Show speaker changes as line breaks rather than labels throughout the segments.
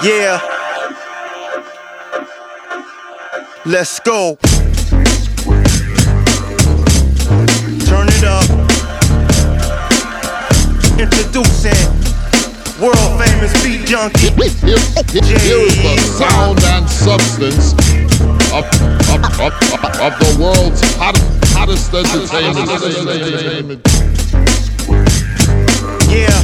Yeah. Let's go. Turn it up. Introducing world famous beat junkie.
Here is the sound and substance of the world's hottest entertainment.
Yeah.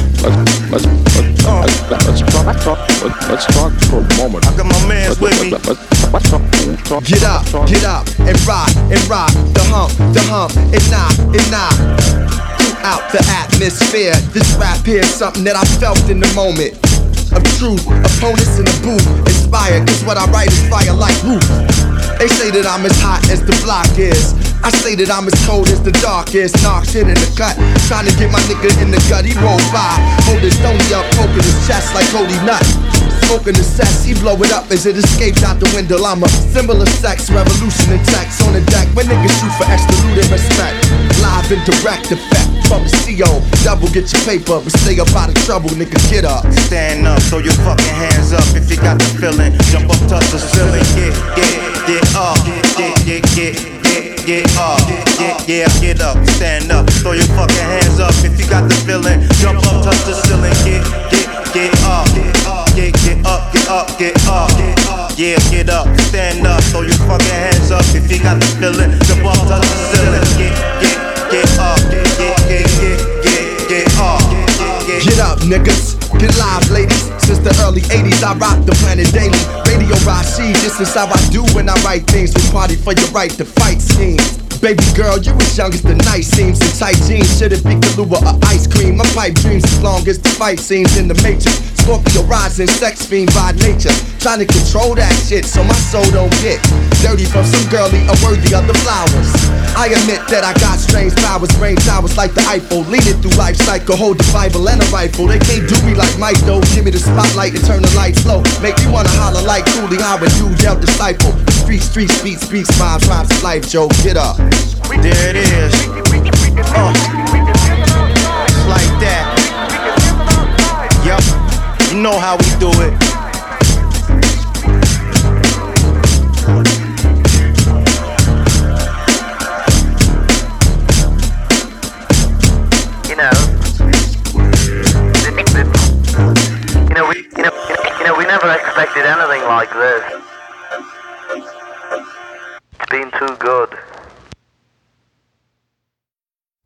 Let's talk for a moment.
I got my mans with me.
Get up, and rock, the hump, and nah. Throughout the atmosphere, this rap here's something that I felt in the moment. Of truth, opponents in the booth, inspired, cause what I write is fire like roof. They say that I'm as hot as the block is. I say that I'm as cold as the dark is. Knocks hit in the cut, trying to get my nigga in the gut. He rolled by, hold his stony up, poking his chest like Cody Nut. Smoking the cess, he blow it up as it escaped out the window. I'm a symbol of sex, revolution and text on the deck. When niggas shoot for extra loot and respect, live and direct effect from the CO. Double get your paper, but stay up out of trouble, nigga, get up.
Stand up, throw your fucking hands up if you got the feeling. Jump up, touch the ceiling, get up, get up, get up, stand up, throw your fucking hands up if you got the feeling. Jump up, touch the ceiling, get up, get up, yeah, get up, stand up, throw your fucking hands up if you got the feeling. Jump up, touch the ceiling, get up, get up.
Get up, niggas. Get live, ladies. Since the early 80s, I rock the planet daily. Radio Rashid, this is how I do when I write things. We party for your right to fight schemes. Baby girl, you as young as the night seems. In tight jeans, should it be Kahlua or ice cream? My pipe dreams as long as the fight scenes in the Matrix. Scorpio rising, sex fiend by nature. Trying to control that shit so my soul don't get dirty from some girlie unworthy of the flowers. I admit that I got strange powers, brain towers like the Eiffel. Leading through life cycle, hold the Bible and a rifle. They can't do me like Mike though. Give me the spotlight and turn the lights low. Make me wanna holler like Cooley Howard, you dealt disciple. Streets, beats, rhymes of life, Joe, get up.
There it is. It's like that. Yup, you know how we do it.
We never expected anything like this. It's been too good.